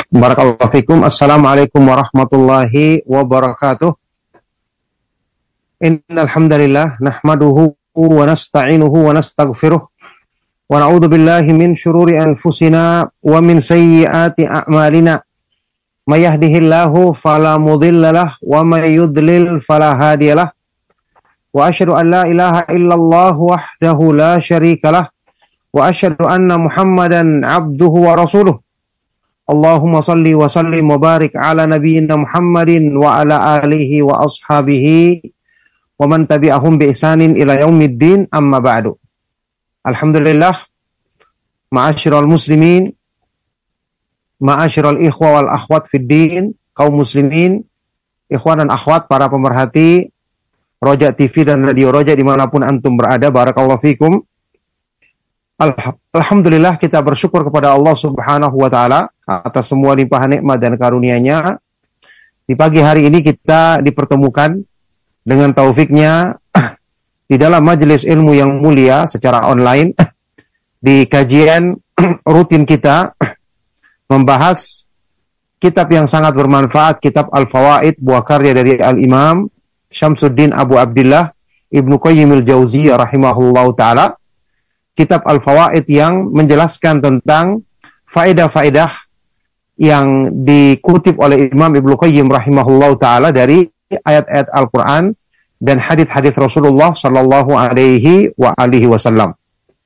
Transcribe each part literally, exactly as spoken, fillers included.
Barakallahu fikum. Assalamualaikum warahmatullahi wabarakatuh. Innal hamdalillah nahmaduhu wa nasta'inuhu wa nastaghfiruh wa na'udzu billahi min shururi anfusina wa min sayyiati a'malina. May yahdihillahu fala mudhillalah wa may yudlil fala hadiyalah. Wa asyhadu an la ilaha illallah wahdahu la syarikalah wa asyhadu anna Muhammadan 'abduhu wa rasuluh. Allahumma salli wa sallim wa barik ala nabiyyina Muhammadin wa ala alihi wa ashabihi wa man tabi'ahum bi ihsanin ila yaumiddin, amma ba'du. Alhamdulillah, ma'asyiral muslimin, ma'asyiral ikhwa wal akhwat fid din, kaum muslimin, ikhwan dan akhwat, para pemerhati Roja T V dan Radio Roja dimanapun antum berada, barakallahu fikum. Alhamdulillah, kita bersyukur kepada Allah Subhanahu wa Ta'ala atas semua limpahan nikmat dan karunia-Nya. Di pagi hari ini kita dipertemukan dengan taufiknya di dalam majelis ilmu yang mulia secara online di kajian rutin kita membahas kitab yang sangat bermanfaat, kitab Al-Fawaid, buah karya dari Al-Imam Syamsuddin Abu Abdillah Ibnu Qayyim al-Jauziyah rahimahullahu ta'ala. Kitab Al-Fawaid yang menjelaskan tentang faedah-faedah yang dikutip oleh Imam Ibnu Qayyim rahimahullahu ta'ala dari ayat-ayat Al-Quran dan hadits-hadits Rasulullah sallallahu alaihi wa alihi wasallam.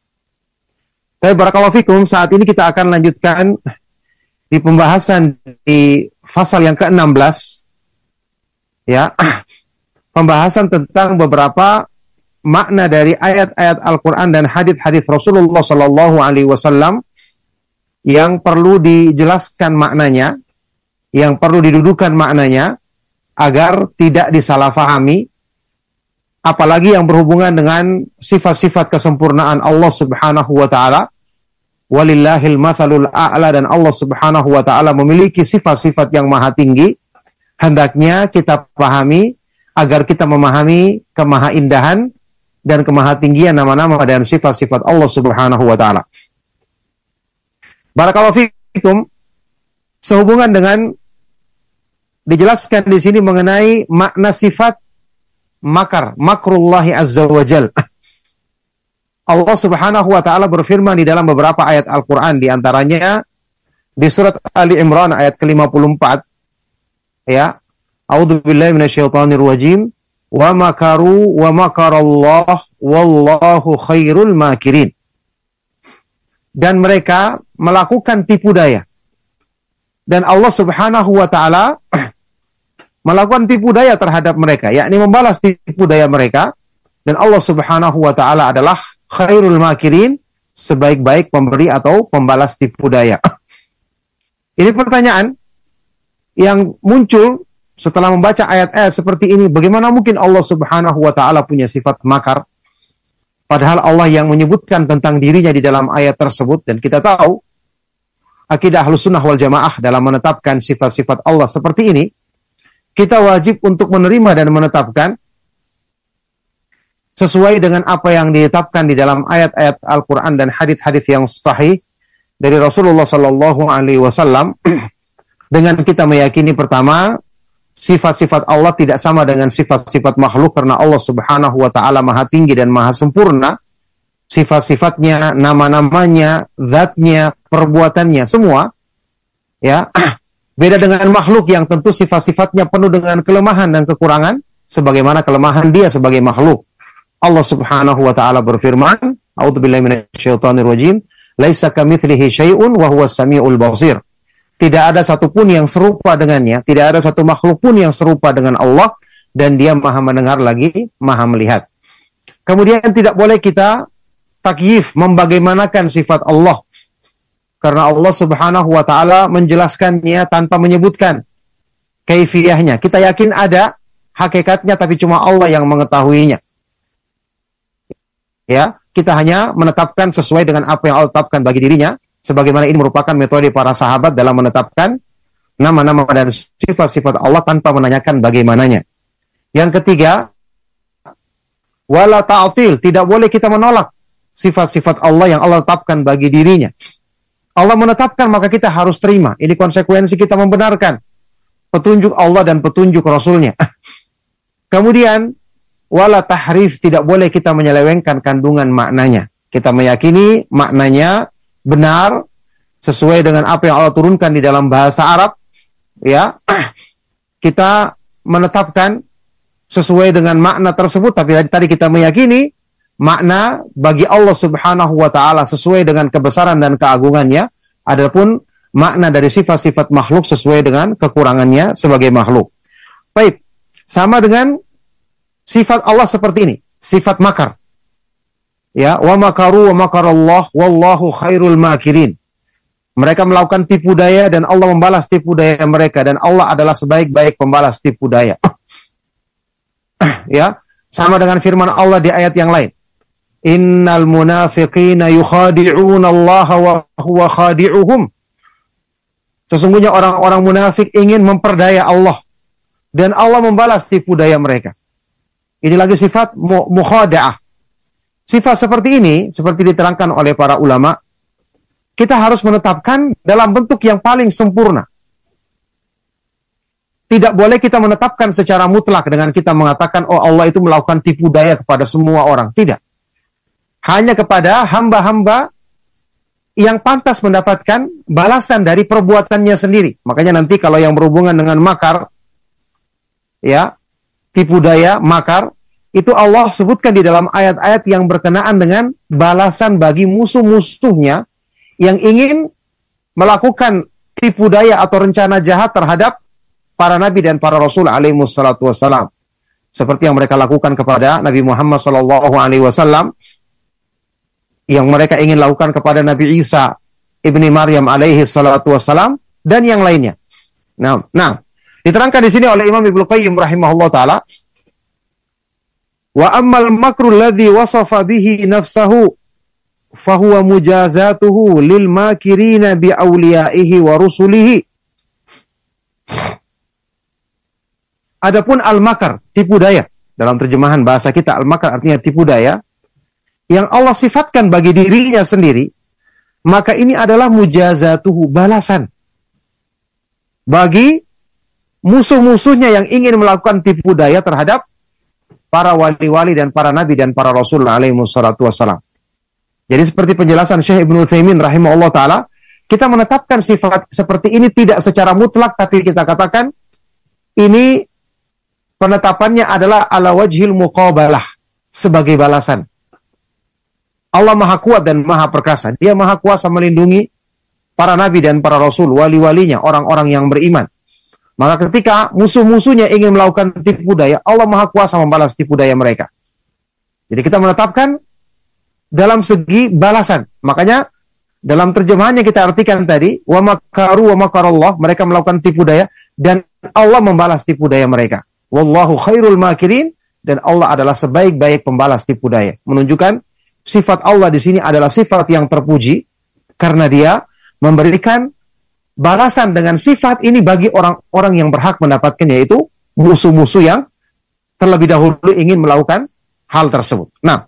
Tapi barakallahu fikum, saat ini kita akan lanjutkan di pembahasan di pasal yang ke enam belas, ya, pembahasan tentang beberapa makna dari ayat-ayat Al-Quran dan hadits-hadits Rasulullah sallallahu alaihi wasallam yang perlu dijelaskan maknanya, yang perlu didudukan maknanya agar tidak disalahfahami, apalagi yang berhubungan dengan sifat-sifat kesempurnaan Allah Subhanahu wa taala. Walillahil matsalul a'la, dan Allah Subhanahu wa taala memiliki sifat-sifat yang maha tinggi. Hendaknya kita pahami agar kita memahami kemahaindahan dan kemahatinggian nama-nama dan sifat-sifat Allah Subhanahu wa taala. Barakallahu fikum. Sehubungan dengan dijelaskan di sini mengenai makna sifat makar, makrullahi azza wa jal. Allah Subhanahu wa taala berfirman di dalam beberapa ayat Al-Qur'an, di antaranya di surat Ali Imran ayat ke lima puluh empat, ya. A'udzubillahi minasyaitonir rajim. Wa makaru wa makarallah wallahu khairul makirin. Dan mereka melakukan tipu daya. Dan Allah Subhanahu wa taala melakukan tipu daya terhadap mereka, yakni membalas tipu daya mereka. Dan Allah Subhanahu wa taala adalah khairul makirin, sebaik-baik pemberi atau pembalas tipu daya. Ini pertanyaan yang muncul setelah membaca ayat-ayat seperti ini. Bagaimana mungkin Allah Subhanahu wa taala punya sifat makar? Padahal Allah yang menyebutkan tentang dirinya di dalam ayat tersebut, dan kita tahu akidah Ahlus Sunnah wal Jamaah dalam menetapkan sifat-sifat Allah seperti ini, kita wajib untuk menerima dan menetapkan sesuai dengan apa yang ditetapkan di dalam ayat-ayat Al-Qur'an dan hadits-hadits yang sahih dari Rasulullah sallallahu alaihi wasallam, dengan kita meyakini pertama, sifat-sifat Allah tidak sama dengan sifat-sifat makhluk, karena Allah Subhanahu wa taala maha tinggi dan maha sempurna. Sifat-sifatnya, nama-namanya, zatnya, perbuatannya, semua, ya, beda dengan makhluk yang tentu sifat-sifatnya penuh dengan kelemahan dan kekurangan, sebagaimana kelemahan dia sebagai makhluk. Allah Subhanahu wa taala berfirman, A'udzubillahi minasyaitonir rajim, laisa kamitslihi syai'un wa huwas samiul basir. Tidak ada satupun yang serupa dengannya, tidak ada satu makhluk pun yang serupa dengan Allah, dan dia maha mendengar lagi maha melihat. Kemudian tidak boleh kita takyif, membagaimanakan sifat Allah, karena Allah Subhanahu wa taala menjelaskannya tanpa menyebutkan kaifiyahnya. Kita yakin ada hakikatnya, tapi cuma Allah yang mengetahuinya. Ya, kita hanya menetapkan sesuai dengan apa yang Allah tetapkan bagi dirinya, sebagaimana ini merupakan metode para sahabat dalam menetapkan nama-nama dan sifat-sifat Allah tanpa menanyakan bagaimananya. Yang ketiga, wala ta'til, tidak boleh kita menolak sifat-sifat Allah yang Allah tetapkan bagi dirinya. Allah menetapkan, maka kita harus terima. Ini konsekuensi kita membenarkan petunjuk Allah dan petunjuk Rasulnya. Kemudian, wala tahrif, tidak boleh kita menyelewengkan kandungan maknanya. Kita meyakini maknanya benar, sesuai dengan apa yang Allah turunkan di dalam bahasa Arab. Ya, kita menetapkan sesuai dengan makna tersebut, tapi tadi kita meyakini makna bagi Allah Subhanahu wa taala sesuai dengan kebesaran dan keagungannya, adapun makna dari sifat-sifat makhluk sesuai dengan kekurangannya sebagai makhluk. Baik, sama dengan sifat Allah seperti ini, sifat makar. Ya, wa makaru wa makarallah wallahu khairul makirin. Mereka melakukan tipu daya dan Allah membalas tipu daya mereka, dan Allah adalah sebaik-baik pembalas tipu daya. Ya, sama dengan firman Allah di ayat yang lain. Innal munafiqina yukhadi'una Allah wa huwa khadi'uhum. Sesungguhnya orang-orang munafik ingin memperdaya Allah, dan Allah membalas tipu daya mereka. Ini lagi sifat mukhada'ah. Sifat seperti ini, seperti diterangkan oleh para ulama, kita harus menetapkan dalam bentuk yang paling sempurna. Tidak boleh kita menetapkan secara mutlak dengan kita mengatakan, oh Allah itu melakukan tipu daya kepada semua orang. Tidak. Hanya kepada hamba-hamba yang pantas mendapatkan balasan dari perbuatannya sendiri. Makanya nanti kalau yang berhubungan dengan makar, ya, tipu daya, makar, itu Allah sebutkan di dalam ayat-ayat yang berkenaan dengan balasan bagi musuh-musuhnya yang ingin melakukan tipu daya atau rencana jahat terhadap para nabi dan para rasul alaihi wassalatu wassalam. Seperti yang mereka lakukan kepada Nabi Muhammad sallallahu alaihi wasallam, yang mereka ingin lakukan kepada Nabi Isa ibni Maryam alaihi salatu wassalam, dan yang lainnya. Nah, nah, diterangkan di sini oleh Imam Ibnu Qayyim rahimahullah taala, wa ammal makru alladhi wasafa bihi nafsahu fahuwa mujazatuhu lil makirina bi awliyaihi wa rusulihi. Adapun al-makar, tipu daya, dalam terjemahan bahasa kita al-makar artinya tipu daya, yang Allah sifatkan bagi dirinya sendiri, maka ini adalah mujazatuhu, balasan bagi musuh-musuhnya yang ingin melakukan tipu daya terhadap para wali-wali dan para nabi dan para rasul alaihi wassalatu wassalam. Jadi seperti penjelasan Syekh Ibnu Utsaimin rahimahullah ta'ala, kita menetapkan sifat seperti ini tidak secara mutlak, tapi kita katakan ini penetapannya adalah ala wajhil muqabalah, sebagai balasan. Allah maha kuat dan maha perkasa. Dia maha kuasa melindungi para nabi dan para rasul, wali-walinya, orang-orang yang beriman. Maka ketika musuh-musuhnya ingin melakukan tipu daya, Allah maha kuasa membalas tipu daya mereka. Jadi kita menetapkan dalam segi balasan. Makanya dalam terjemahannya kita artikan tadi, wa makaru wa makarallah, mereka melakukan tipu daya dan Allah membalas tipu daya mereka. Wallahu khairul makirin, dan Allah adalah sebaik-baik pembalas tipu daya. Menunjukkan sifat Allah di sini adalah sifat yang terpuji karena Dia memberikan balasan dengan sifat ini bagi orang-orang yang berhak mendapatkan, yaitu musuh-musuh yang terlebih dahulu ingin melakukan hal tersebut. Nah,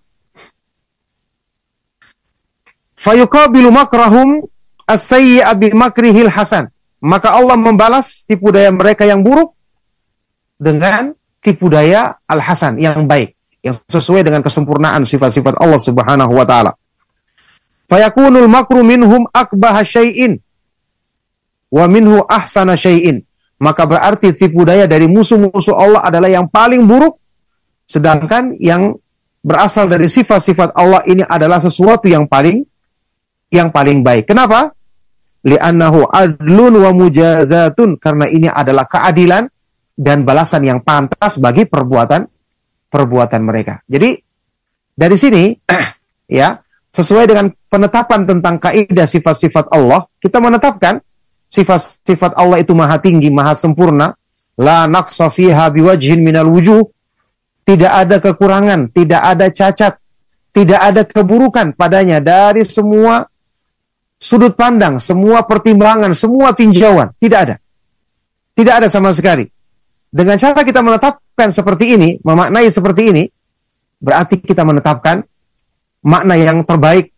fayuqabilu makrahum as-sayyi'a bi makrihil hasan. Maka Allah membalas tipu daya mereka yang buruk dengan tipu daya al-hasan, yang baik, yang sesuai dengan kesempurnaan sifat-sifat Allah Subhanahu wa taala. Fayakunul makru minhum akbaha syai'in wa minhu ahsana syai'in. Maka berarti tipu daya dari musuh-musuh Allah adalah yang paling buruk, sedangkan yang berasal dari sifat-sifat Allah ini adalah sesuatu yang paling yang paling baik. Kenapa? Li'annahu adlun wa mujazatun, karena ini adalah keadilan dan balasan yang pantas bagi perbuatan perbuatan mereka. Jadi dari sini ya, sesuai dengan penetapan tentang kaidah sifat-sifat Allah, kita menetapkan sifat-sifat Allah itu maha tinggi, maha sempurna, la naqsa fiha biwajhin minal wujuh, tidak ada kekurangan, tidak ada cacat, tidak ada keburukan padanya dari semua sudut pandang, semua pertimbangan, semua tinjauan, tidak ada. Tidak ada sama sekali. Dengan cara kita menetapkan seperti ini, memaknai seperti ini, berarti kita menetapkan makna yang terbaik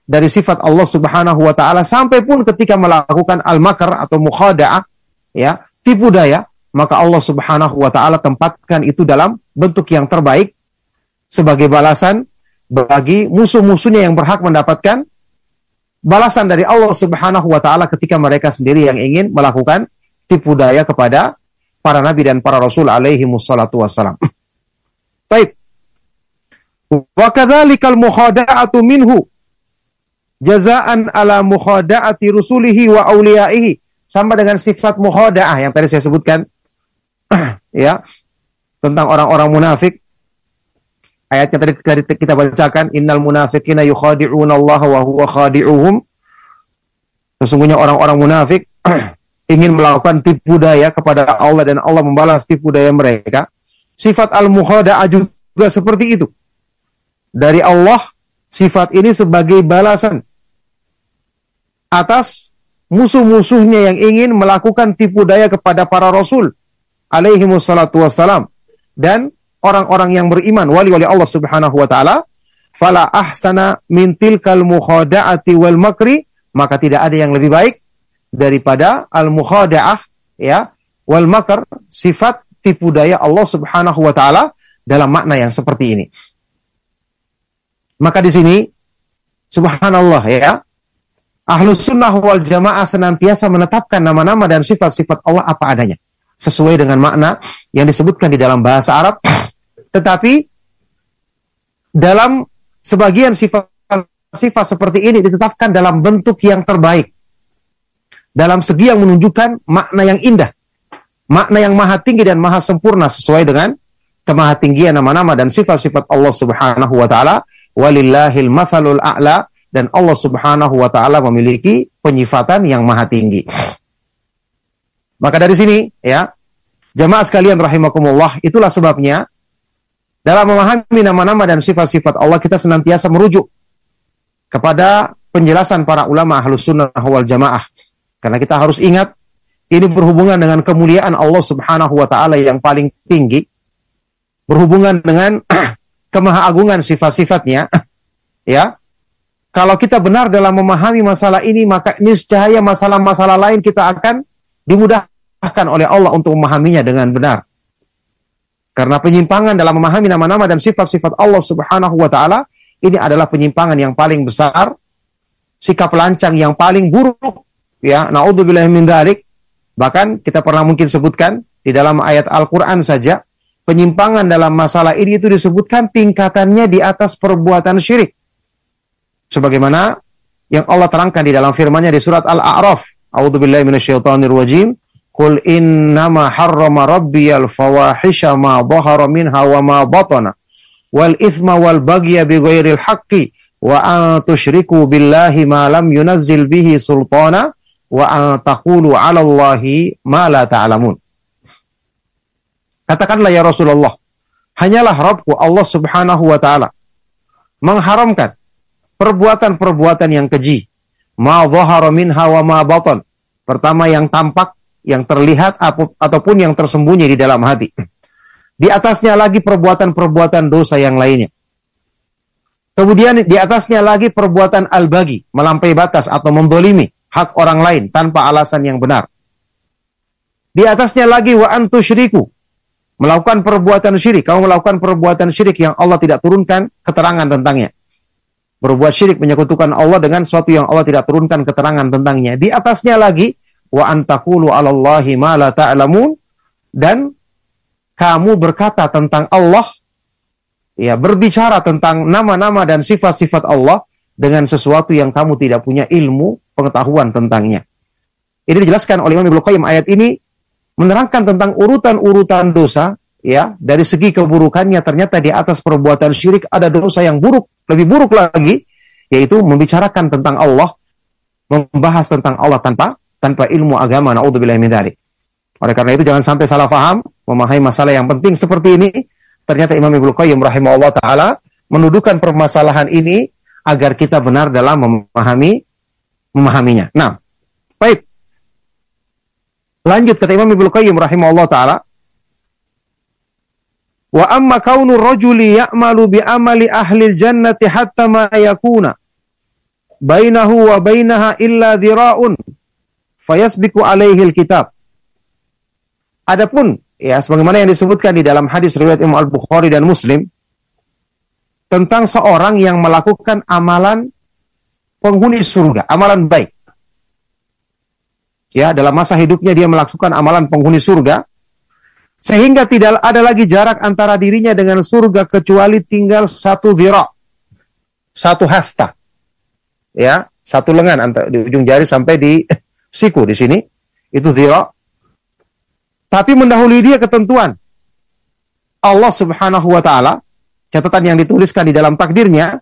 dari sifat Allah Subhanahu wa taala sampai pun ketika melakukan al-makr atau mukhada'ah, ya, tipu daya, maka Allah Subhanahu wa taala tempatkan itu dalam bentuk yang terbaik sebagai balasan bagi musuh-musuhnya yang berhak mendapatkan balasan dari Allah Subhanahu wa taala ketika mereka sendiri yang ingin melakukan tipu daya kepada para nabi dan para rasul alaihi wassalatu wassalam. Baik. Wa kadzalikal mukhada'atu minhu jazaan ala mukhada'ati rusulihi wa awliyaihi. Sama dengan sifat mukhada'ah yang tadi saya sebutkan ya, tentang orang-orang munafik. Ayatnya tadi, tadi kita bacakan, innal munafiqina yukhadi'una Allah wa huwa khadi'uhum. Sesungguhnya orang-orang munafik ingin melakukan tipu daya kepada Allah dan Allah membalas tipu daya mereka. Sifat al-mukhada'ah juga seperti itu. Dari Allah, sifat ini sebagai balasan atas musuh-musuhnya yang ingin melakukan tipu daya kepada para rasul alaihi wassalatu wassalam dan orang-orang yang beriman, wali-wali Allah Subhanahu wa taala. Fala ahsana min tilkal mukhada'ati wal makri, maka tidak ada yang lebih baik daripada al-mukhada'ah, ya, wal makr, sifat tipu daya Allah Subhanahu wa taala dalam makna yang seperti ini. Maka di sini subhanallah, ya, Ahlus Sunnah wal Jamaah senantiasa menetapkan nama-nama dan sifat-sifat Allah apa adanya, sesuai dengan makna yang disebutkan di dalam bahasa Arab. Tetapi dalam sebagian sifat-sifat seperti ini ditetapkan dalam bentuk yang terbaik, dalam segi yang menunjukkan makna yang indah, makna yang maha tinggi dan maha sempurna sesuai dengan kemahatinggian nama-nama dan sifat-sifat Allah Subhanahu wa taala. Walillahil matsalul a'la, dan Allah Subhanahu wa taala memiliki penyifatan yang maha tinggi. Maka dari sini, ya, jamaah sekalian rahimakumullah, itulah sebabnya dalam memahami nama-nama dan sifat-sifat Allah kita senantiasa merujuk kepada penjelasan para ulama Ahlus Sunnah wal Jamaah. Karena kita harus ingat ini berhubungan dengan kemuliaan Allah Subhanahu wa taala yang paling tinggi, berhubungan dengan kemahaagungan sifat-sifatnya, ya. Kalau kita benar dalam memahami masalah ini, maka niscaya masalah-masalah lain kita akan dimudahkan oleh Allah untuk memahaminya dengan benar. Karena penyimpangan dalam memahami nama-nama dan sifat-sifat Allah Subhanahu wa taala ini adalah penyimpangan yang paling besar, sikap lancang yang paling buruk, ya, naudzubillahi min dzalik. Bahkan kita pernah mungkin sebutkan di dalam ayat Al-Qur'an saja, penyimpangan dalam masalah ini itu disebutkan tingkatannya di atas perbuatan syirik. Sebagaimana yang Allah terangkan di dalam firman-Nya di surat Al-A'raf, a'udzubillahi minasyaitonir rajim, qul innama harrama rabbiyal fawahisha ma dhahara minha wa ma batana wal ithma wal baghya bighairil haqqi wa an tusyriku billahi ma lam yunazzil bihi sultana wa an taqulu 'ala Allahi ma la ta'lamun. Katakanlah ya Rasulullah, hanyalah Rabbku Allah Subhanahu wa taala mengharamkan perbuatan-perbuatan yang keji, ma dhahara minha wa ma batan. Pertama yang tampak, yang terlihat ataupun yang tersembunyi di dalam hati. Di atasnya lagi perbuatan-perbuatan dosa yang lainnya. Kemudian di atasnya lagi perbuatan al-bagi, melampaui batas atau membolimi hak orang lain tanpa alasan yang benar. Di atasnya lagi wa antusyriku, melakukan perbuatan syirik. Kamu melakukan perbuatan syirik yang Allah tidak turunkan keterangan tentangnya. Berbuat syirik menyekutukan Allah dengan sesuatu yang Allah tidak turunkan keterangan tentangnya. Di atasnya lagi wa antaqulu 'alallahi ma la ta'lamun, dan kamu berkata tentang Allah, ya, berbicara tentang nama-nama dan sifat-sifat Allah dengan sesuatu yang kamu tidak punya ilmu pengetahuan tentangnya. Ini dijelaskan oleh Imam Ibnu Qayyim. Ayat ini menerangkan tentang urutan-urutan dosa, ya, dari segi keburukannya. Ternyata di atas perbuatan syirik ada dosa yang buruk, lebih buruk lagi, yaitu membicarakan tentang Allah, membahas tentang Allah tanpa tanpa ilmu agama. Naudzubillahi min dzalik. Oleh karena itu jangan sampai salah paham memahami masalah yang penting seperti ini. Ternyata Imam Ibnu Qayyim rahimahullah taala mendudukan permasalahan ini agar kita benar dalam memahami memahaminya. Nah, baik. Lanjut kata Imam Ibnu Qayyim rahimahullah taala, wa amma kaunu rajuli ya'malu bi amali ahli jannati hatta ma yakuna bainahu wa bainaha illa dhira'un fayasbiqu alaihi alkitab. Adapun ya sebagaimana yang disebutkan di dalam hadis riwayat Imam Al-Bukhari dan Muslim tentang seorang yang melakukan amalan penghuni surga, amalan baik. Ya, dalam masa hidupnya dia melakukan amalan penghuni surga, sehingga tidak ada lagi jarak antara dirinya dengan surga kecuali tinggal satu dhira, satu hasta. Ya, satu lengan antara di ujung jari sampai di siku di sini, itu dhira. Tapi mendahului dia ketentuan Allah Subhanahu wa taala, catatan yang dituliskan di dalam takdirnya.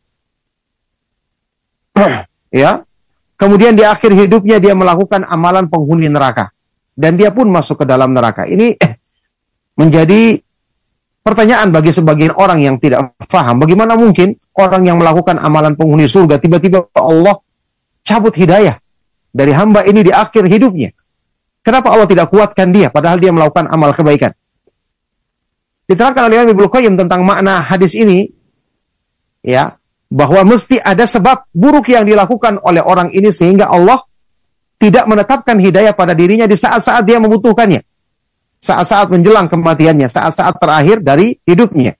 Ya. Kemudian di akhir hidupnya dia melakukan amalan penghuni neraka. Dan dia pun masuk ke dalam neraka. Ini eh, menjadi pertanyaan bagi sebagian orang yang tidak paham. Bagaimana mungkin orang yang melakukan amalan penghuni surga, tiba-tiba Allah cabut hidayah dari hamba ini di akhir hidupnya. Kenapa Allah tidak kuatkan dia, padahal dia melakukan amal kebaikan? Diterangkan oleh Imam Ibnu Qayyim tentang makna hadis ini, ya, bahwa mesti ada sebab buruk yang dilakukan oleh orang ini sehingga Allah tidak menetapkan hidayah pada dirinya di saat-saat dia membutuhkannya. Saat-saat menjelang kematiannya, saat-saat terakhir dari hidupnya.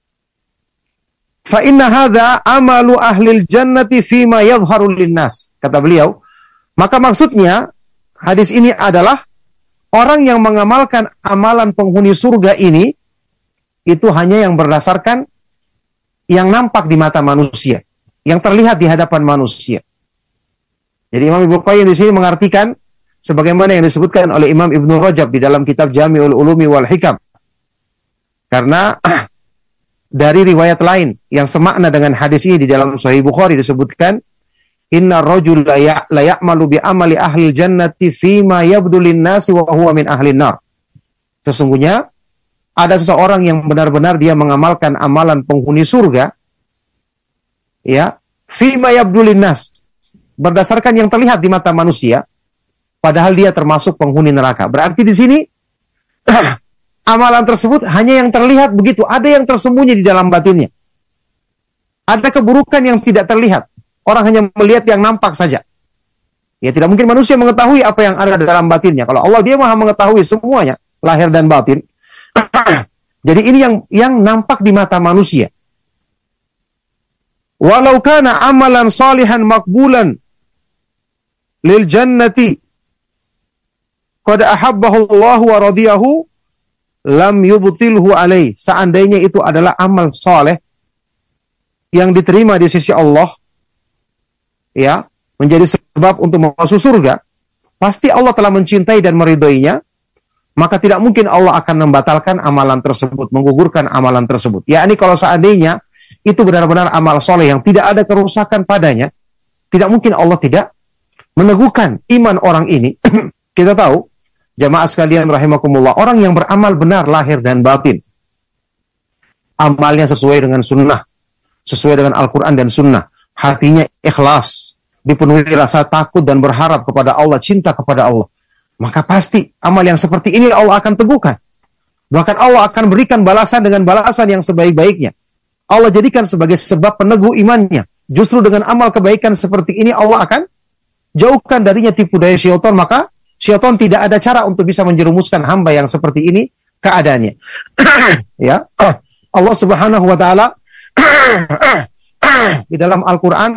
Fa inna hadza amalu ahlil jannati fima yadhharu linnas. Kata beliau, maka maksudnya hadis ini adalah orang yang mengamalkan amalan penghuni surga ini itu hanya yang berdasarkan yang nampak di mata manusia, yang terlihat di hadapan manusia. Jadi Imam Ibnu Qayyim di sini mengartikan sebagaimana yang disebutkan oleh Imam Ibnu Rajab di dalam kitab Jami'ul Ulumi wal Hikam. Karena dari riwayat lain yang semakna dengan hadis ini di dalam Sahih Bukhari disebutkan, inna rajula la ya'malu bi amali ahli jannati fima yabdu lin-nasi wa huwa min ahli nar. Sesungguhnya ada seseorang yang benar-benar dia mengamalkan amalan penghuni surga, ya, fima yabdu lin-nas, berdasarkan yang terlihat di mata manusia, padahal dia termasuk penghuni neraka. Berarti di sini amalan tersebut hanya yang terlihat begitu, ada yang tersembunyi di dalam batinnya. Ada keburukan yang tidak terlihat. Orang hanya melihat yang nampak saja. Ya, tidak mungkin manusia mengetahui apa yang ada dalam batinnya. Kalau Allah, dia Maha mengetahui semuanya, lahir dan batin. Jadi ini yang yang nampak di mata manusia. Walau kana amalan salihan maqbulan lil jannati qad ahabbahu Allah wa radiyahu lam yubtilhu alaih. Seandainya itu adalah amal saleh yang diterima di sisi Allah, ya, menjadi sebab untuk masuk surga, pasti Allah telah mencintai dan meridhoinya, maka tidak mungkin Allah akan membatalkan amalan tersebut, menggugurkan amalan tersebut. Ya, ini kalau seandainya itu benar-benar amal soleh yang tidak ada kerusakan padanya, tidak mungkin Allah tidak meneguhkan iman orang ini. Kita tahu, jamaah sekalian rahimakumullah, orang yang beramal benar lahir dan batin, amalnya sesuai dengan sunnah, sesuai dengan Al-Quran dan sunnah, hatinya ikhlas, dipenuhi rasa takut dan berharap kepada Allah, cinta kepada Allah, maka pasti amal yang seperti ini Allah akan teguhkan. Bahkan Allah akan berikan balasan dengan balasan yang sebaik-baiknya. Allah jadikan sebagai sebab peneguh imannya. Justru dengan amal kebaikan seperti ini Allah akan jauhkan darinya tipu daya syaitan. Maka syaitan tidak ada cara untuk bisa menjerumuskan hamba yang seperti ini keadaannya. Ya, Allah Subhanahu wa taala di dalam Al-Qur'an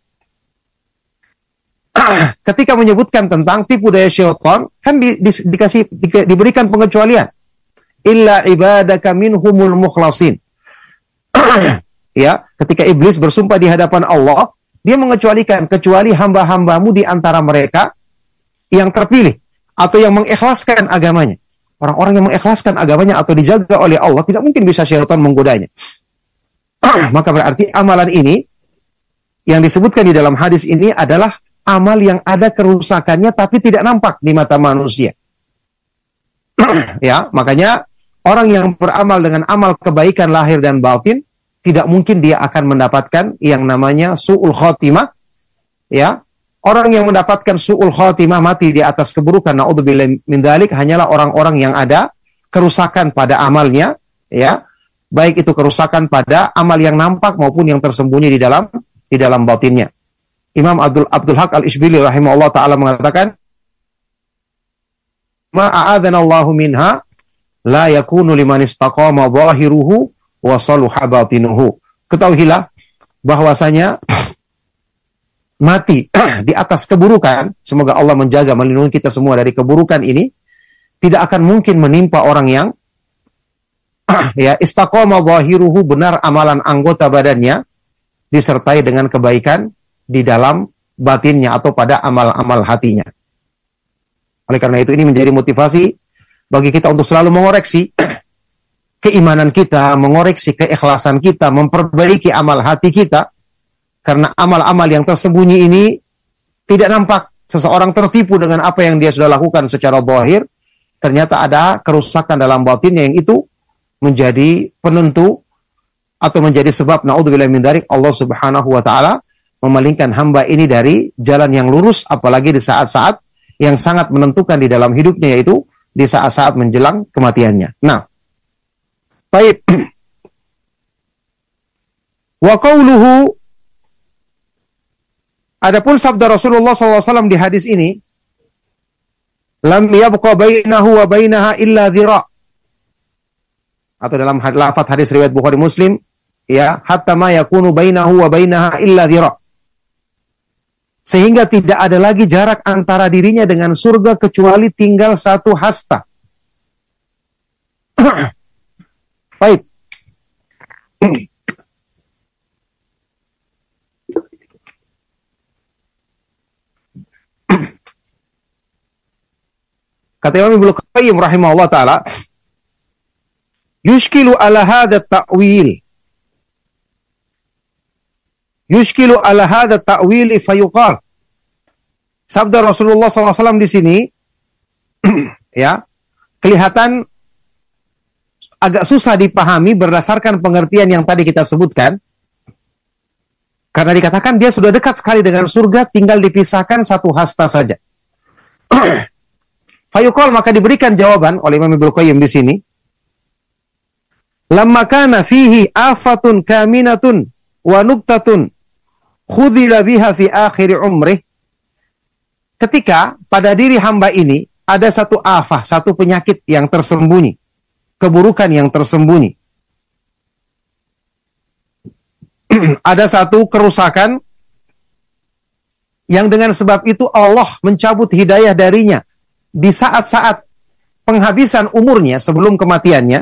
ketika menyebutkan tentang tipu daya syaitan, kan di, di, dikasih di, diberikan pengecualian. Illa ibadaka minhumul mukhlasin. Ya, ketika iblis bersumpah di hadapan Allah, dia mengecualikan kecuali hamba-hambamu di antara mereka yang terpilih atau yang mengikhlaskan agamanya. Orang-orang yang mengikhlaskan agamanya atau dijaga oleh Allah, tidak mungkin bisa syaitan menggodanya. Maka berarti amalan ini yang disebutkan di dalam hadis ini adalah amal yang ada kerusakannya tapi tidak nampak di mata manusia. Ya, makanya orang yang beramal dengan amal kebaikan lahir dan batin, tidak mungkin dia akan mendapatkan yang namanya su'ul khotimah. Ya, orang yang mendapatkan su'ul khotimah, mati di atas keburukan, na'udzubillah min dzalik, hanyalah orang-orang yang ada kerusakan pada amalnya, ya, baik itu kerusakan pada amal yang nampak maupun yang tersembunyi di dalam di dalam batinnya. Imam Abdul Abdul Haq Al-Ishbili rahimahullah taala mengatakan, "Ma a'adhanallahu minha la yakunu liman istaqama zahiruhu wa saluha batinuhu." Ketahuilah bahwasanya mati di atas keburukan, semoga Allah menjaga melindungi kita semua dari keburukan ini, tidak akan mungkin menimpa orang yang ya istaqama zahiruhu, benar amalan anggota badannya, disertai dengan kebaikan di dalam batinnya atau pada amal-amal hatinya. Oleh karena itu ini menjadi motivasi bagi kita untuk selalu mengoreksi keimanan kita, mengoreksi keikhlasan kita, memperbaiki amal hati kita. Karena amal-amal yang tersembunyi ini tidak nampak. Seseorang tertipu dengan apa yang dia sudah lakukan secara zahir, ternyata ada kerusakan dalam batinnya yang itu menjadi penentu atau menjadi sebab naudzubillah min dzalik Allah Subhanahu wa taala memalingkan hamba ini dari jalan yang lurus, apalagi di saat-saat yang sangat menentukan di dalam hidupnya, yaitu di saat-saat menjelang kematiannya. Nah, baik. Wa qauluhu, adapun sabda Rasulullah shallallahu alaihi wasallam di hadis ini, lam yabqa bainahu wa bainaha illa dhira', atau dalam lafaz hadis riwayat Bukhari Muslim, ya, hatta ma yakunu bainahu wa bainaha illa dhira', sehingga tidak ada lagi jarak antara dirinya dengan surga kecuali tinggal satu hasta. Baik. Kata Imam Ibnu Qayyim rahimahullah taala, yushkilu ala hadha ta'wil. Yushkilu ala hadha ta'wil fayuqal. Sabda Rasulullah shallallahu alaihi wasallam di sini ya, kelihatan agak susah dipahami berdasarkan pengertian yang tadi kita sebutkan. Karena dikatakan dia sudah dekat sekali dengan surga, tinggal dipisahkan satu hasta saja. Fayuqal, maka diberikan jawaban oleh Imam Ibnu Qayyim di sini. Lamma kana fihi afatun kaminatun wa nuktatun khudila biha fi akhir umrih. Ketika pada diri hamba ini ada satu afah, satu penyakit yang tersembunyi, keburukan yang tersembunyi. Ada satu kerusakan yang dengan sebab itu Allah mencabut hidayah darinya di saat-saat penghabisan umurnya sebelum kematiannya.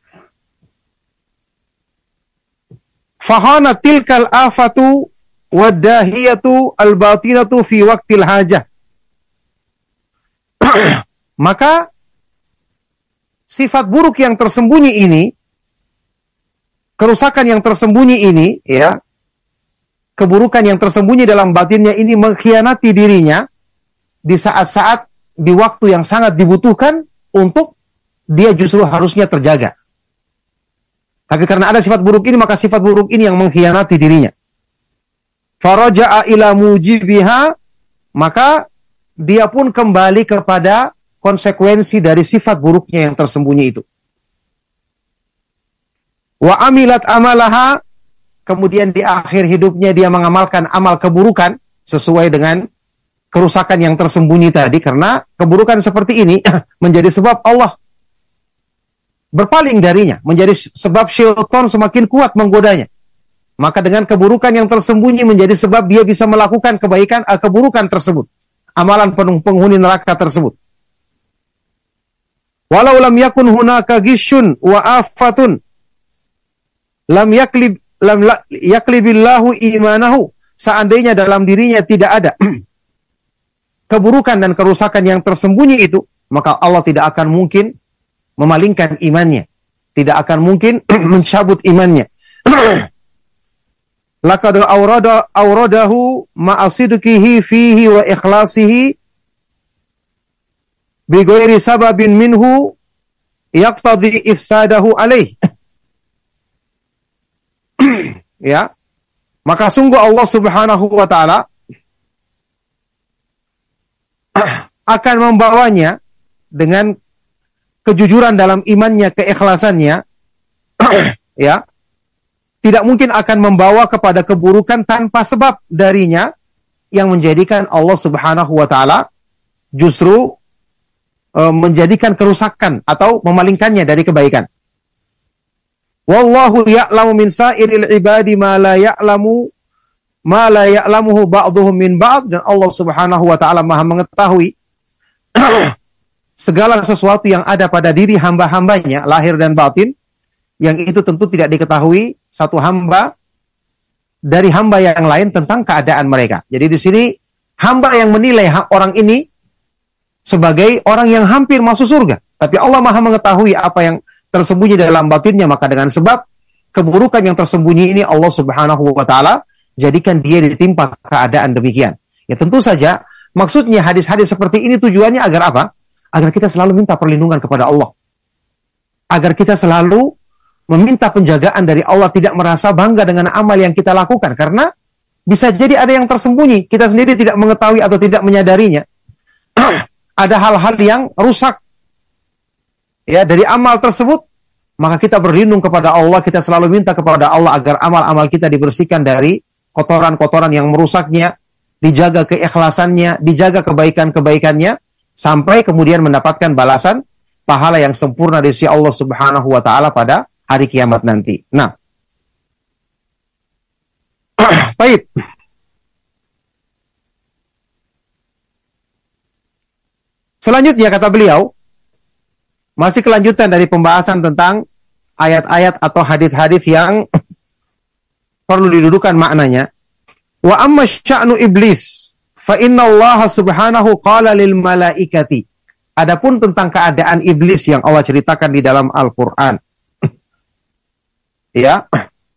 Fahana tilkal afatu wadahiyatu al-batinatu fi waqtil hajah. Maka sifat buruk yang tersembunyi ini, kerusakan yang tersembunyi ini, ya, keburukan yang tersembunyi dalam batinnya ini mengkhianati dirinya di saat-saat, di waktu yang sangat dibutuhkan untuk dia justru harusnya terjaga. Tapi karena ada sifat buruk ini, maka sifat buruk ini yang mengkhianati dirinya. Faraja'a ila mujibiha, maka dia pun kembali kepada konsekuensi dari sifat buruknya yang tersembunyi itu. Wa amilat amalaha, kemudian di akhir hidupnya dia mengamalkan amal keburukan sesuai dengan kerusakan yang tersembunyi tadi, karena keburukan seperti ini menjadi sebab Allah berpaling darinya, menjadi sebab syaitan semakin kuat menggodanya. Maka dengan keburukan yang tersembunyi menjadi sebab dia bisa melakukan kebaikan, uh, keburukan tersebut, amalan penghuni neraka tersebut. Walau lam yakun hunaka gishun wa afatun lam yaklib lam yaklibillahu imanahu, seandainya dalam dirinya tidak ada keburukan dan kerusakan yang tersembunyi itu, maka Allah tidak akan mungkin memalingkan imannya, tidak akan mungkin mencabut imannya. Laqad awrada awradahu ma'asidqihi fihi wa ikhlasihi bi ghairi sababin minhu yaqtadi ifsadahu alaih. Ya, maka sungguh Allah Subhanahu wa taala akan membawanya dengan kejujuran dalam imannya, keikhlasannya, ya, tidak mungkin akan membawa kepada keburukan tanpa sebab darinya, yang menjadikan Allah Subhanahu wa taala justru e, menjadikan kerusakan atau memalingkannya dari kebaikan. Wallahu ya'lamu min sa'iril ibadi ma la ya'lamu ma la ya'lamuhu ba'dhum min ba'd, dan Allah Subhanahu wa taala Maha mengetahui segala sesuatu yang ada pada diri hamba-hambanya, lahir dan batin, yang itu tentu tidak diketahui satu hamba dari hamba yang lain tentang keadaan mereka. Jadi di sini hamba yang menilai orang ini sebagai orang yang hampir masuk surga, tapi Allah Maha mengetahui apa yang tersembunyi dalam batinnya. Maka dengan sebab keburukan yang tersembunyi ini, Allah Subhanahu wa taala jadikan dia ditimpa keadaan demikian. Ya tentu saja maksudnya hadis-hadis seperti ini tujuannya agar apa? Agar kita selalu minta perlindungan kepada Allah. Agar kita selalu meminta penjagaan dari Allah, tidak merasa bangga dengan amal yang kita lakukan, karena bisa jadi ada yang tersembunyi, kita sendiri tidak mengetahui atau tidak menyadarinya. Ada hal-hal yang rusak ya dari amal tersebut, maka kita berlindung kepada Allah, kita selalu minta kepada Allah agar amal-amal kita dibersihkan dari kotoran-kotoran yang merusaknya, dijaga keikhlasannya, dijaga kebaikan-kebaikannya, sampai kemudian mendapatkan balasan pahala yang sempurna dari sisi Allah Subhanahu wa taala pada hari kiamat nanti. Nah, baik. Selanjutnya kata beliau, masih kelanjutan dari pembahasan tentang ayat-ayat atau hadis-hadis yang perlu didudukan maknanya. Wa amma sya'nu iblis, fa inna Allah subhanahu qala lil malaikati. Adapun tentang keadaan iblis yang Allah ceritakan di dalam Al-Quran. Ya,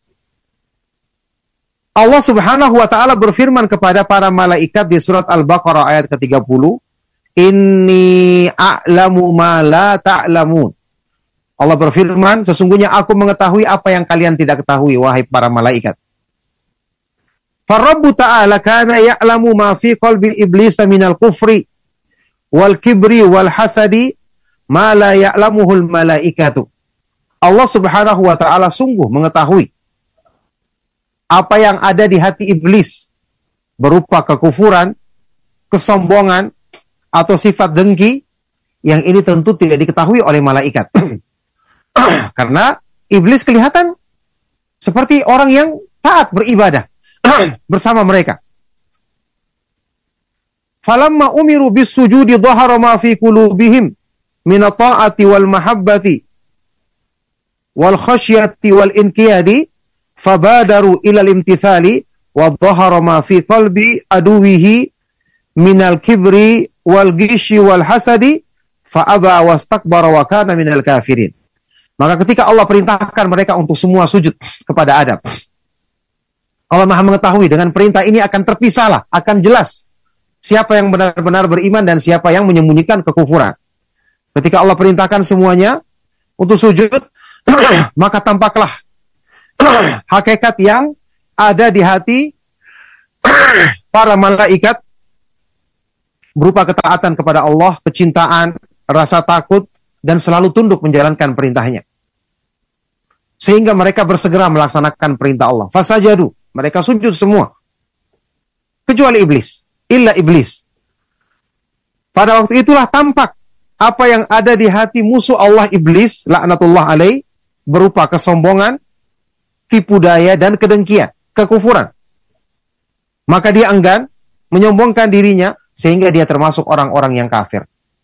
Allah Subhanahu wa taala berfirman kepada para malaikat di surat Al-Baqarah ayat ke tiga puluh, "Inni a'lamu ma la ta'lamun." Allah berfirman, sesungguhnya aku mengetahui apa yang kalian tidak ketahui, wahai para malaikat. Farabbu ta'ala kana ya'lamu ma fi qalbi iblis minal kufri wal kibri wal hasadi ma la ya'lamuhul malaikatu. Allah Subhanahu wa taala sungguh mengetahui apa yang ada di hati iblis berupa kekufuran, kesombongan, atau sifat dengki, yang ini tentu tidak diketahui oleh malaikat. Karena iblis kelihatan seperti orang yang taat beribadah bersama mereka. Falamma umiru bis sujudi dhahara ma fi qulubihim min at-ta'ati wal mahabbati wal khasyati wal inqiyadi fabadaru ilal imtithali wa dhahara ma fi qalbi aduwihi minal kibri wal gishi wal hasadi fa aba wastakbara wa kana minal kafirin. Maka ketika Allah perintahkan mereka untuk semua sujud kepada Adam, Allah Maha mengetahui dengan perintah ini akan terpisahlah, akan jelas siapa yang benar-benar beriman dan siapa yang menyembunyikan kekufuran. Ketika Allah perintahkan semuanya untuk sujud, maka tampaklah hakikat yang ada di hati para malaikat berupa ketaatan kepada Allah, kecintaan, rasa takut, dan selalu tunduk menjalankan perintahnya. Sehingga mereka bersegera melaksanakan perintah Allah. Fasajadu, mereka sujud semua. Kecuali iblis, illa iblis. Pada waktu itulah tampak apa yang ada di hati musuh Allah iblis, laknatullah alaih, berupa kesombongan, tipu daya, dan kedengkian, kekufuran. Maka dia enggan menyombongkan dirinya, sehingga dia termasuk orang-orang yang kafir.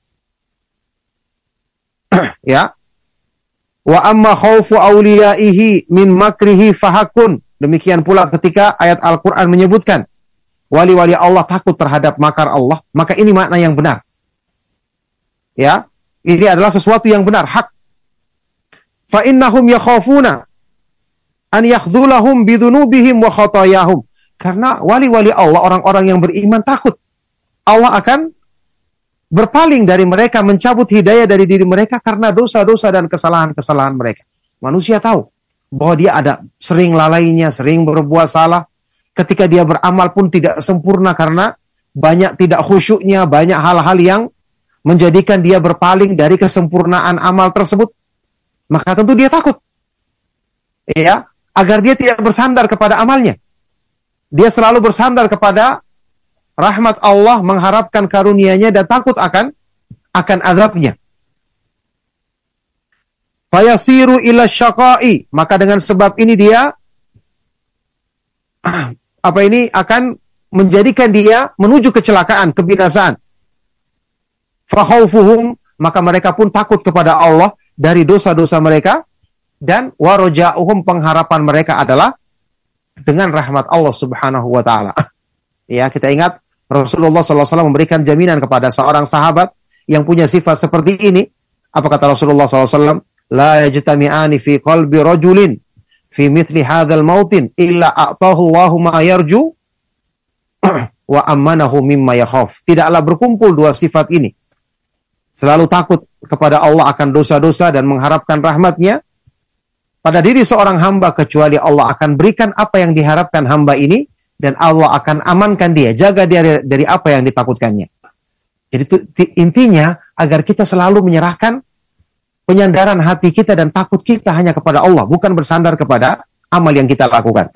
Ya. Wa amma khaufu awliyaihi min makrihi fahakun. Demikian pula ketika ayat Al-Quran menyebutkan wali-wali Allah takut terhadap makar Allah, maka ini makna yang benar. Ya, ini adalah sesuatu yang benar, hak. Fa innahum yakhafuna an yakhdhulahum bidunubihim wa khatayahum. Karena wali-wali Allah, orang-orang yang beriman takut Allah akan berpaling dari mereka, mencabut hidayah dari diri mereka karena dosa-dosa dan kesalahan-kesalahan mereka. Manusia tahu bahwa dia ada sering lalainya, sering berbuat salah. Ketika dia beramal pun tidak sempurna karena banyak tidak khusyuknya, banyak hal-hal yang menjadikan dia berpaling dari kesempurnaan amal tersebut. Maka tentu dia takut. Ya, agar dia tidak bersandar kepada amalnya. Dia selalu bersandar kepada rahmat Allah, mengharapkan karunia-Nya dan takut akan akan azabnya. Fayasiru ila syaqai, maka dengan sebab ini dia apa ini akan menjadikan dia menuju kecelakaan, kebinasaan. Fakhaufuhum, maka mereka pun takut kepada Allah dari dosa-dosa mereka, dan waraja'uhum, pengharapan mereka adalah dengan rahmat Allah Subhanahu wa taala. Ya, kita ingat Rasulullah sallallahu alaihi wasallam memberikan jaminan kepada seorang sahabat yang punya sifat seperti ini. Apa kata Rasulullah sallallahu alaihi wasallam? La yajtami'ani fi qalbi rajulin fi mithli hadzal mautin illa a'tahu Allahu ma yarju wa amanahu mimma yakhaf. Tidaklah berkumpul dua sifat ini, selalu takut kepada Allah akan dosa-dosa dan mengharapkan rahmat-Nya, pada diri seorang hamba, kecuali Allah akan berikan apa yang diharapkan hamba ini, dan Allah akan amankan dia, jaga dia dari apa yang ditakutkannya. Jadi itu, intinya agar kita selalu menyerahkan penyandaran hati kita dan takut kita hanya kepada Allah, bukan bersandar kepada amal yang kita lakukan.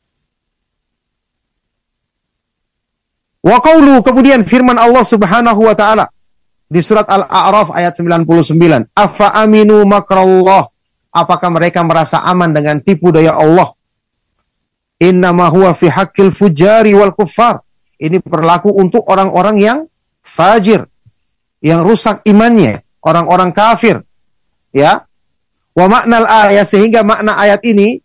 Wa qawlu, kemudian firman Allah Subhanahu wa taala di surat Al-A'raf ayat sembilan puluh sembilan, afa aminu makrallah, apakah mereka merasa aman dengan tipu daya Allah? Innama huwa fi haqqil fujari wal kuffar, ini berlaku untuk orang-orang yang fajir, yang rusak imannya, orang-orang kafir. Ya, wa maknal ayat, sehingga makna ayat ini,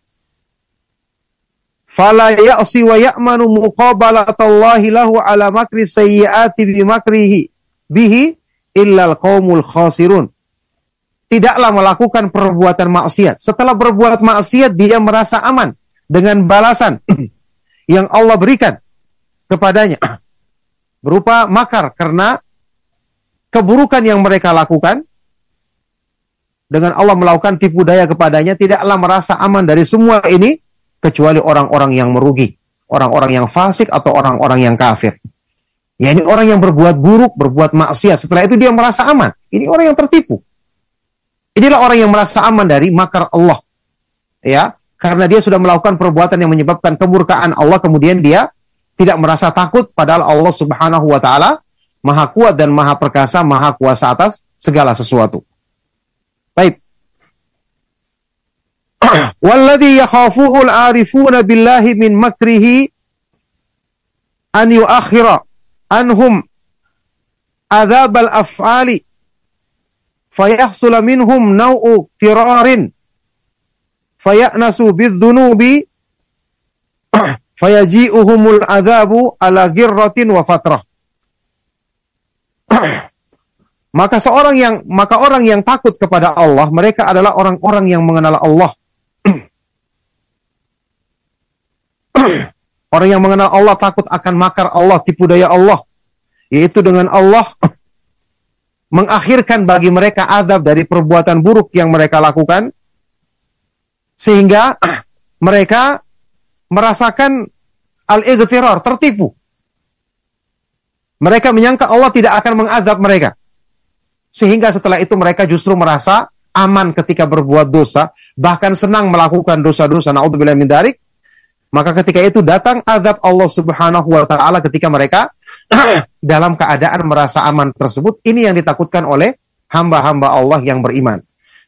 fala ya'si wa ya'manu muqabalatallahi lahu ala makri sayyiati bi makrihi bihi illal qaumul khasirun. Tidaklah melakukan perbuatan maksiat, setelah berbuat maksiat dia merasa aman dengan balasan yang Allah berikan kepadanya berupa makar, karena keburukan yang mereka lakukan. Dengan Allah melakukan tipu daya kepadanya, tidaklah merasa aman dari semua ini kecuali orang-orang yang merugi, orang-orang yang fasik atau orang-orang yang kafir. Ya, ini orang yang berbuat buruk, berbuat maksiat, setelah itu dia merasa aman. Ini orang yang tertipu. Inilah orang yang merasa aman dari makar Allah. Ya, karena dia sudah melakukan perbuatan yang menyebabkan kemurkaan Allah, kemudian dia tidak merasa takut, padahal Allah Subhanahu wa taala Maha Kuat dan Maha Perkasa, Maha Kuasa atas segala sesuatu. Baik. Walladhi yakhafuhu al-arifuna billahi min makrihi an yuakhira anhum adzab al-af'ali fayahsul minhum naw'u firarin fayanasu bidh-dhunubi fayaji'uhumul adzabu ala girratin wa fatrah. Maka seorang yang maka orang yang takut kepada Allah, mereka adalah orang-orang yang mengenal Allah. Orang yang mengenal Allah takut akan makar Allah, tipu daya Allah, yaitu dengan Allah mengakhirkan bagi mereka azab dari perbuatan buruk yang mereka lakukan, sehingga mereka merasakan al-ightirar, tertipu. Mereka menyangka Allah tidak akan mengazab mereka, sehingga setelah itu mereka justru merasa aman ketika berbuat dosa, bahkan senang melakukan dosa-dosa. Na'udzubillah min dzalik. Maka ketika itu datang azab Allah Subhanahu wa taala ketika mereka dalam keadaan merasa aman tersebut. Ini yang ditakutkan oleh hamba-hamba Allah yang beriman.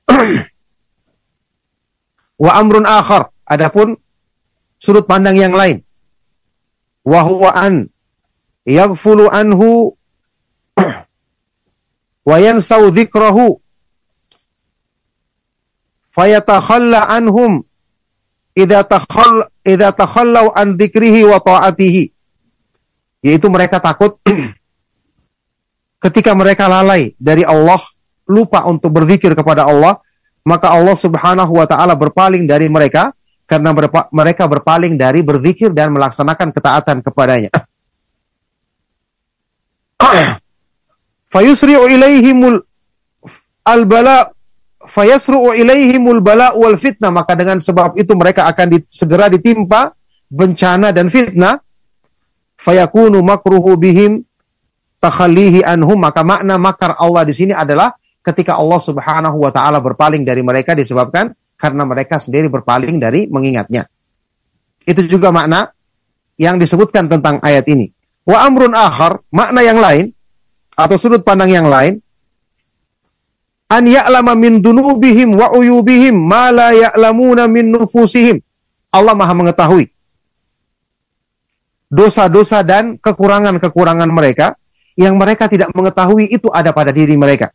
Wa amrun akhar, adapun sudut pandang yang lain. Wa huwa an yaghfulu anhu wa yansau dzikrahu fayatakhalla anhum idza takhall idza takhallau an dzikrihi wa ta'atihi, yaitu mereka takut ketika mereka lalai dari Allah, lupa untuk berzikir kepada Allah, maka Allah Subhanahu wa taala berpaling dari mereka karena berpa- mereka berpaling dari berzikir dan melaksanakan ketaatan kepadanya. Fayusri'u ilaihimul al-bala fayasru'u ilaihimul bala wal fitnah, maka dengan sebab itu mereka akan di, segera ditimpa bencana dan fitnah. Fayakunu makruhu bihim takhallihi anhum, maka makna makar Allah di sini adalah ketika Allah Subhanahu wa taala berpaling dari mereka disebabkan karena mereka sendiri berpaling dari mengingatnya. Itu juga makna yang disebutkan tentang ayat ini. Wa amrun akhar, makna yang lain atau sudut pandang yang lain, an ya'lama min dunubihim wa uyubihim ma la ya'lamuna min nufusihim. Allah Maha mengetahui dosa-dosa dan kekurangan-kekurangan mereka yang mereka tidak mengetahui itu ada pada diri mereka.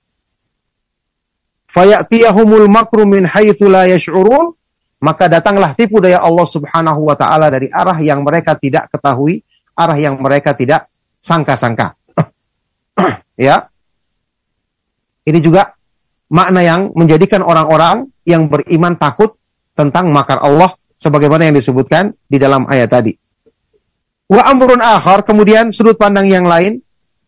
Fayatiyahumul makru min haitsu la yash'urun, maka datanglah tipu daya Allah Subhanahu wa taala dari arah yang mereka tidak ketahui, arah yang mereka tidak sangka-sangka. Ya. Ini juga makna yang menjadikan orang-orang yang beriman takut tentang makar Allah sebagaimana yang disebutkan di dalam ayat tadi. Wa amrun akhar, kemudian sudut pandang yang lain,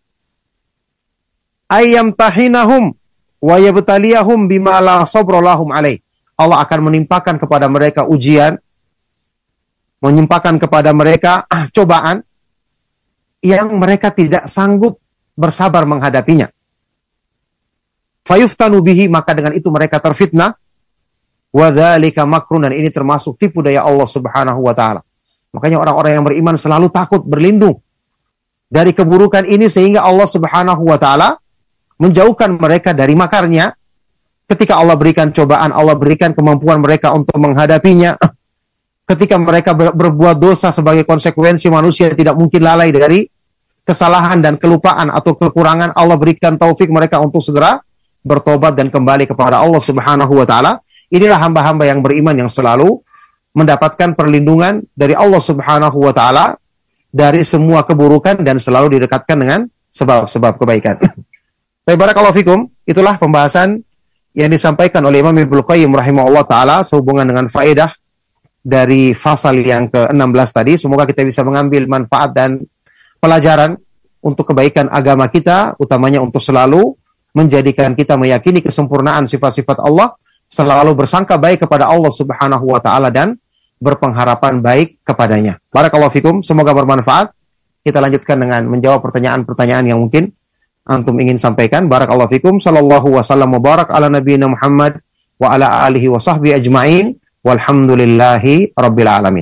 ayyam tahinahum wa yabtaliyahum bima la sabra lahum alaih. Allah akan menimpakan kepada mereka ujian, menimpakan kepada mereka ah, cobaan yang mereka tidak sanggup bersabar menghadapinya. Fayuftanu bihi, maka dengan itu mereka terfitnah. Wa dzalika makrun, dan ini termasuk tipu daya Allah Subhanahu wa taala. Makanya orang-orang yang beriman selalu takut berlindung dari keburukan ini sehingga Allah Subhanahu wa taala menjauhkan mereka dari makarnya. Ketika Allah berikan cobaan, Allah berikan kemampuan mereka untuk menghadapinya. Ketika mereka ber- berbuat dosa sebagai konsekuensi, manusia tidak mungkin lalai dari kesalahan dan kelupaan atau kekurangan. Allah berikan taufik mereka untuk segera bertobat dan kembali kepada Allah Subhanahu wa taala. Inilah hamba-hamba yang beriman yang selalu mendapatkan perlindungan dari Allah Subhanahu wa taala dari semua keburukan dan selalu didekatkan dengan sebab-sebab kebaikan. Baik, barakallahu fikum. Itulah pembahasan yang disampaikan oleh Imam Ibnu Qayyim rahimahullah taala sehubungan dengan faedah dari fasal yang ke enam belas tadi. Semoga kita bisa mengambil manfaat dan pelajaran untuk kebaikan agama kita, utamanya untuk selalu menjadikan kita meyakini kesempurnaan sifat-sifat Allah, selalu bersangka baik kepada Allah Subhanahu wa taala dan berpengharapan baik kepadanya. Barakallahu fikum, semoga bermanfaat. Kita lanjutkan dengan menjawab pertanyaan-pertanyaan yang mungkin antum ingin sampaikan. Barakallahu fikum, sallallahu wasallam wa barak ala nabiyina Muhammad wa ala alihi wa sahbihi ajma'in. Walhamdulillahi rabbil alamin.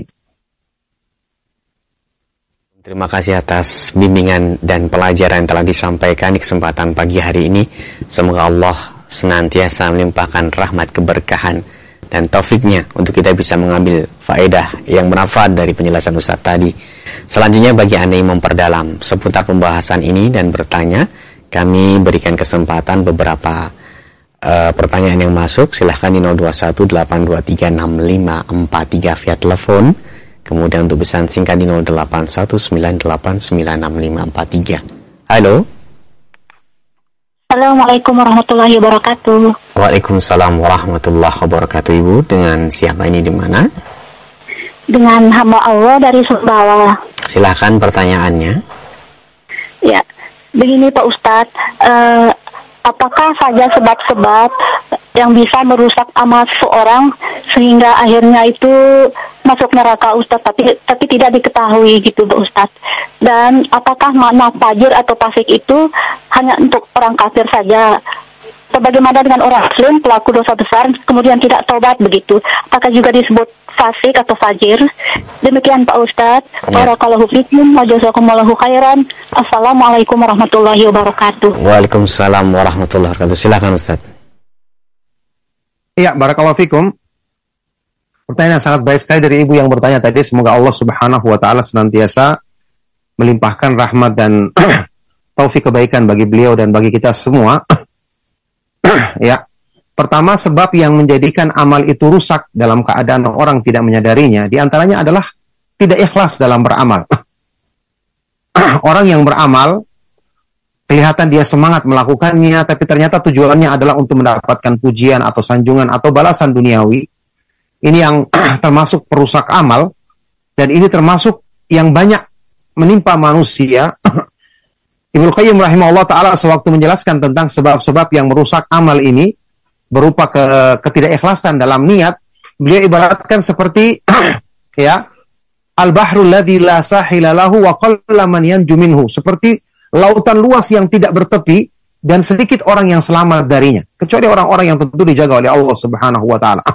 Terima kasih atas bimbingan dan pelajaran yang telah disampaikan di kesempatan pagi hari ini. Semoga Allah senantiasa melimpahkan rahmat keberkahan dan taufiknya untuk kita bisa mengambil faedah yang bermanfaat dari penjelasan Ustaz tadi. Selanjutnya bagi Anda yang memperdalam seputar pembahasan ini dan bertanya, kami berikan kesempatan beberapa uh, pertanyaan yang masuk. Silahkan di nol dua satu delapan dua tiga enam lima empat tiga via telepon. Kemudian untuk pesan singkat di nol delapan satu sembilan delapan sembilan enam lima empat tiga. Halo. Assalamualaikum warahmatullahi wabarakatuh. Waalaikumsalam warahmatullahi wabarakatuh. Ibu, dengan siapa ini, di mana? Dengan hamba Allah dari Sumbawa. Silahkan pertanyaannya. Ya, begini Pak Ustadz, uh, apakah saja sebab-sebab yang bisa merusak amal seseorang sehingga akhirnya itu masuk neraka Ustadz, tapi tapi tidak diketahui gitu Pak Ustadz. Dan apakah makna fajir atau fasik itu hanya untuk orang kafir saja? Bagaimana dengan orang muslim pelaku dosa besar kemudian tidak tobat begitu? Apakah juga disebut fasik atau fajir? Demikian Pak Ustadz. Barakallahu fikum wa jazakumullahu khairan. Assalamualaikum warahmatullahi wabarakatuh. Waalaikumsalam warahmatullahi wabarakatuh. Silakan Ustadz. Iya, barakallahu fikum. Pertanyaan sangat baik sekali dari ibu yang bertanya tadi. Semoga Allah Subhanahu wa taala senantiasa melimpahkan rahmat dan taufik kebaikan bagi beliau dan bagi kita semua. Ya. Pertama, sebab yang menjadikan amal itu rusak dalam keadaan orang tidak menyadarinya, di antaranya adalah tidak ikhlas dalam beramal. Orang yang beramal kelihatan dia semangat melakukannya, tapi ternyata tujuannya adalah untuk mendapatkan pujian atau sanjungan atau balasan duniawi. Ini yang termasuk perusak amal, dan ini termasuk yang banyak menimpa manusia. Ibnu Qayyim rahimahullah ta'ala sewaktu menjelaskan tentang sebab-sebab yang merusak amal ini, berupa ke, ketidakikhlasan dalam niat, beliau ibaratkan seperti ya, al-bahrul ladzi la sahila lahu wa qalla man yanju minhu, seperti lautan luas yang tidak bertepi dan sedikit orang yang selamat darinya, kecuali orang-orang yang tentu dijaga oleh Allah Subhanahu wa taala.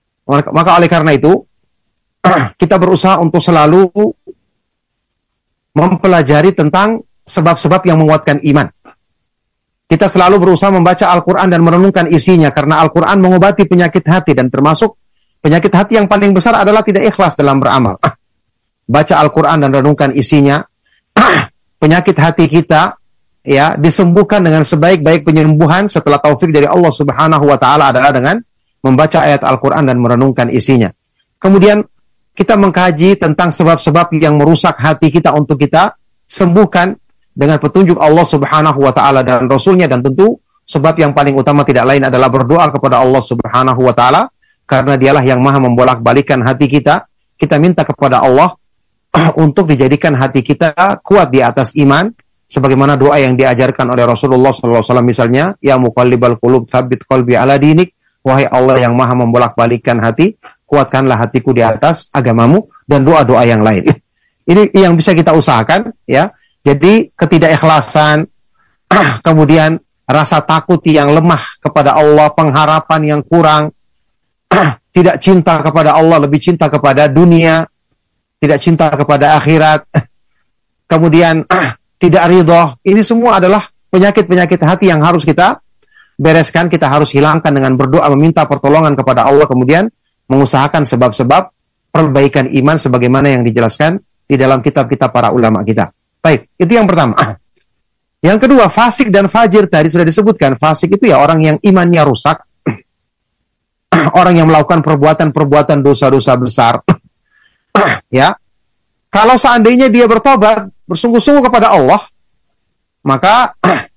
Maka oleh karena itu kita berusaha untuk selalu mempelajari tentang sebab-sebab yang menguatkan iman. Kita selalu berusaha membaca Al-Quran dan merenungkan isinya, karena Al-Quran mengobati penyakit hati, dan termasuk penyakit hati yang paling besar adalah tidak ikhlas dalam beramal. Baca Al-Quran dan renungkan isinya, penyakit hati kita ya disembuhkan dengan sebaik-baik penyembuhan setelah taufik dari Allah Subhanahu wa taala adalah dengan membaca ayat Al-Quran dan merenungkan isinya. Kemudian kita mengkaji tentang sebab-sebab yang merusak hati kita untuk kita sembuhkan dengan petunjuk Allah Subhanahu wa taala dan Rasulnya, dan tentu sebab yang paling utama tidak lain adalah berdoa kepada Allah Subhanahu wa taala, karena dialah yang maha membolak-balikan hati kita. Kita minta kepada Allah untuk dijadikan hati kita kuat di atas iman, sebagaimana doa yang diajarkan oleh Rasulullah shallallahu alaihi wasallam misalnya, ya muqallibal qulub tsabbit qalbi ala dinik, wahai Allah yang maha membolak-balikkan hati, kuatkanlah hatiku di atas agamamu, dan doa-doa yang lain. Ini yang bisa kita usahakan ya. Jadi ketidakikhlasan, kemudian rasa takut yang lemah kepada Allah, pengharapan yang kurang, tidak cinta kepada Allah, lebih cinta kepada dunia, tidak cinta kepada akhirat, kemudian tidak ridho. Ini semua adalah penyakit-penyakit hati yang harus kita bereskan, kita harus hilangkan dengan berdoa, meminta pertolongan kepada Allah, kemudian mengusahakan sebab-sebab perbaikan iman sebagaimana yang dijelaskan di dalam kitab-kitab para ulama kita. Baik, itu yang pertama. Yang kedua, fasik dan fajir tadi sudah disebutkan. Fasik itu ya orang yang imannya rusak, orang yang melakukan perbuatan-perbuatan dosa-dosa besar. Ya, kalau seandainya dia bertobat, bersungguh-sungguh kepada Allah, maka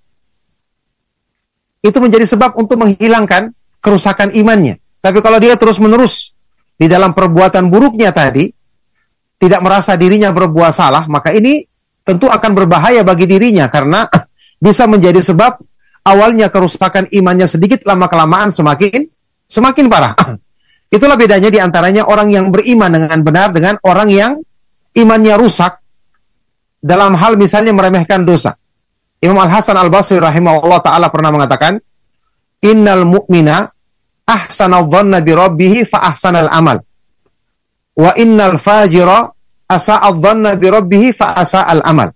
itu menjadi sebab untuk menghilangkan kerusakan imannya. Tapi kalau dia terus-menerus di dalam perbuatan buruknya tadi, tidak merasa dirinya berbuat salah, maka ini tentu akan berbahaya bagi dirinya, karena bisa menjadi sebab awalnya kerusakan imannya sedikit, lama-kelamaan semakin semakin parah. Itulah bedanya di antaranya orang yang beriman dengan benar dengan orang yang imannya rusak dalam hal misalnya meremehkan dosa. Imam Al-Hasan Al-Basri rahimahullah ta'ala pernah mengatakan, innal mu'mina ahsanal dhanna bi rabbih fa ahsanal amal, wa innal fajira asa'al dhanna bi rabbih fa asa'al amal.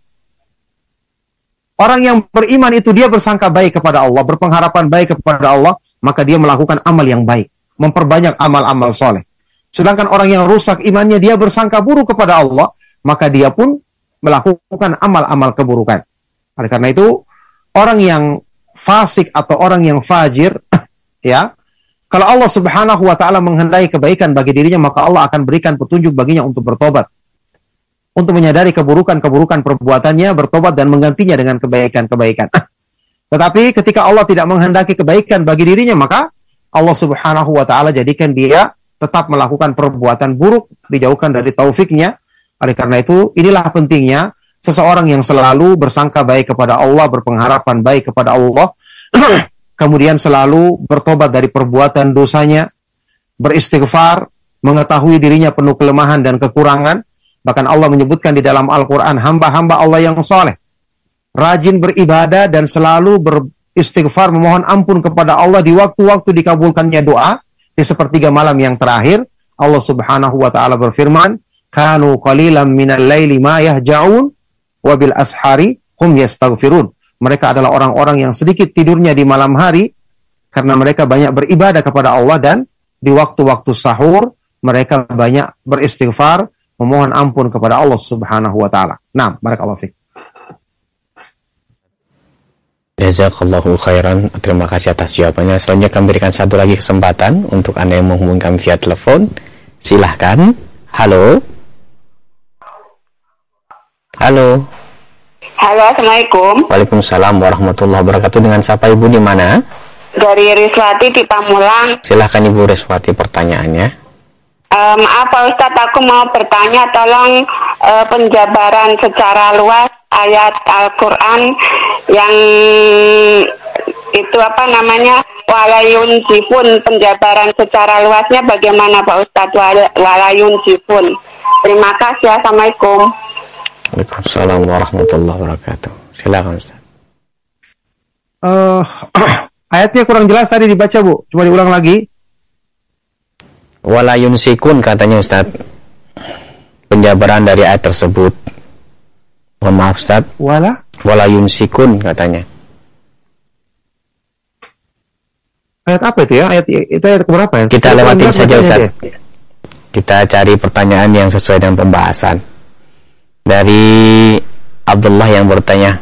Orang yang beriman itu dia bersangka baik kepada Allah, berpengharapan baik kepada Allah, maka dia melakukan amal yang baik, memperbanyak amal-amal soleh. Sedangkan orang yang rusak imannya, dia bersangka buruk kepada Allah, maka dia pun melakukan amal-amal keburukan. Oleh karena itu, orang yang fasik atau orang yang fajir, ya, kalau Allah Subhanahu wa ta'ala menghendaki kebaikan bagi dirinya, maka Allah akan berikan petunjuk baginya untuk bertobat, untuk menyadari keburukan-keburukan perbuatannya, bertobat dan menggantinya dengan kebaikan-kebaikan. Tetapi ketika Allah tidak menghendaki kebaikan bagi dirinya, maka Allah Subhanahu wa ta'ala jadikan dia tetap melakukan perbuatan buruk, dijauhkan dari taufiknya. Oleh karena itu, inilah pentingnya seseorang yang selalu bersangka baik kepada Allah, berpengharapan baik kepada Allah, kemudian selalu bertobat dari perbuatan dosanya, beristighfar, mengetahui dirinya penuh kelemahan dan kekurangan. Bahkan Allah menyebutkan di dalam Al-Quran, hamba-hamba Allah yang soleh, rajin beribadah dan selalu beristighfar, memohon ampun kepada Allah di waktu-waktu dikabulkannya doa, di sepertiga malam yang terakhir. Allah Subhanahu wa ta'ala berfirman, kanu qalilan minal laili ma yahja'un wa bil ashari hum yastaghfirun. Mereka adalah orang-orang yang sedikit tidurnya di malam hari, karena mereka banyak beribadah kepada Allah, dan di waktu-waktu sahur mereka banyak beristighfar, memohon ampun kepada Allah Subhanahu wa ta'ala. Nah, barakallahu fiik. Jazakallahu khairan. Terima kasih atas jawabannya. Selanjutnya kami berikan satu lagi kesempatan untuk Anda yang menghubungi kami via telepon. Silahkan. Halo. Halo. Halo, Assalamualaikum. Waalaikumsalam warahmatullahi wabarakatuh. Dengan siapa Ibu di mana? Dari Riswati di Pamulang. Silahkan Ibu Riswati pertanyaannya. Uh, maaf Pak Ustadz, aku mau bertanya, tolong uh, penjabaran secara luas ayat Al-Quran yang itu apa namanya, walayun jifun, penjabaran secara luasnya bagaimana Pak Ustadz, walayun jifun. Terima kasih. Assalamualaikum. Waalaikumsalam warahmatullahi wabarakatuh. Silakan Ustaz. Uh, ayatnya kurang jelas tadi dibaca Bu, coba diulang lagi. Wala yunsikun katanya Ustaz. Penjabaran dari ayat tersebut. Mohon maaf Ustaz. Wala? Wala yumsikun katanya. Ayat apa itu ya? Ayat itu ayat berapa ya? Kita lewatin saja Ustaz. Kita cari pertanyaan yang sesuai dengan pembahasan. Dari Abdullah yang bertanya,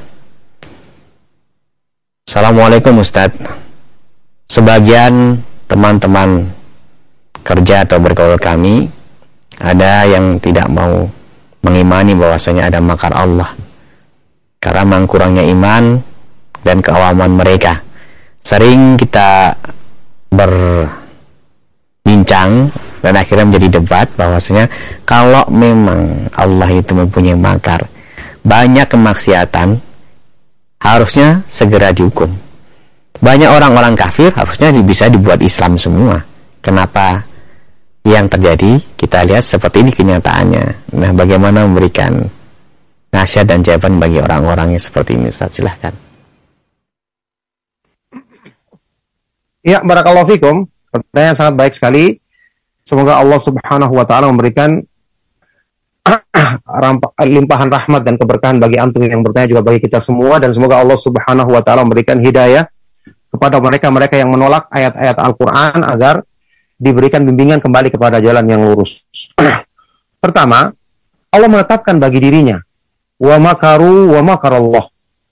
Assalamualaikum Ustaz. Sebagian teman-teman kerja atau bergaul kami ada yang tidak mau mengimani bahwasanya ada makar Allah karena memang kurangnya iman dan keawaman mereka. Sering kita berbincang dan akhirnya menjadi debat bahwasanya kalau memang Allah itu mempunyai makar, banyak kemaksiatan harusnya segera dihukum. Banyak orang-orang kafir harusnya bisa dibuat Islam semua. Kenapa yang terjadi? Kita lihat seperti ini kenyataannya. Nah, bagaimana memberikan nasihat dan jawaban bagi orang-orang yang seperti ini? Ustaz, silahkan. Ya, barakallahu fikum. Pertanyaan sangat baik sekali. Semoga Allah Subhanahu wa taala memberikan limpahan rahmat dan keberkahan bagi antum yang bertanya, juga bagi kita semua, dan semoga Allah Subhanahu wa taala memberikan hidayah kepada mereka-mereka yang menolak ayat-ayat Al-Qur'an agar diberikan bimbingan kembali kepada jalan yang lurus. Pertama, Allah menetapkan bagi dirinya, wa makaru wa makarallah.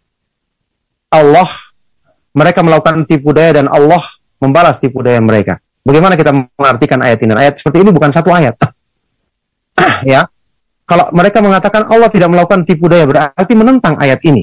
Allah, mereka melakukan tipu daya dan Allah membalas tipu daya mereka. Bagaimana kita mengartikan ayat ini? Ayat seperti ini bukan satu ayat. Ya. Kalau mereka mengatakan Allah tidak melakukan tipu daya, berarti menentang ayat ini.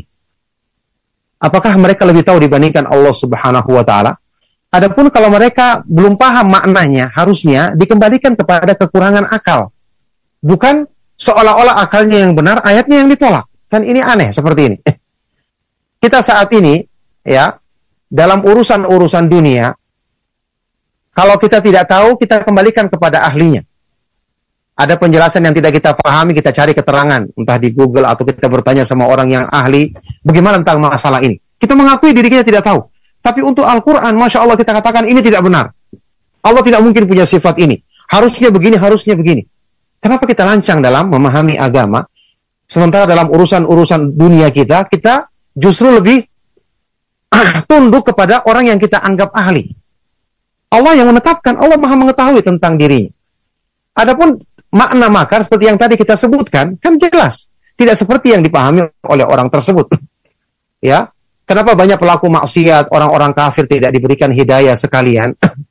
Apakah mereka lebih tahu dibandingkan Allah Subhanahu wa taala? Adapun kalau mereka belum paham maknanya, harusnya dikembalikan kepada kekurangan akal. Bukan seolah-olah akalnya yang benar, ayatnya yang ditolak. Kan ini aneh seperti ini. Kita saat ini, ya, dalam urusan-urusan dunia, kalau kita tidak tahu, kita kembalikan kepada ahlinya. Ada penjelasan yang tidak kita pahami, kita cari keterangan, entah di Google atau kita bertanya sama orang yang ahli, bagaimana tentang masalah ini. Kita mengakui diri kita tidak tahu. Tapi untuk Al-Quran, Masya Allah, kita katakan ini tidak benar. Allah tidak mungkin punya sifat ini. Harusnya begini, harusnya begini. Kenapa kita lancang dalam memahami agama, sementara dalam urusan-urusan dunia kita, kita justru lebih tunduk kepada orang yang kita anggap ahli. Allah yang menetapkan, Allah maha mengetahui tentang dirinya. Adapun makna makar seperti yang tadi kita sebutkan, kan jelas. Tidak seperti yang dipahami oleh orang tersebut. Ya, kenapa banyak pelaku maksiat, orang-orang kafir tidak diberikan hidayah sekalian?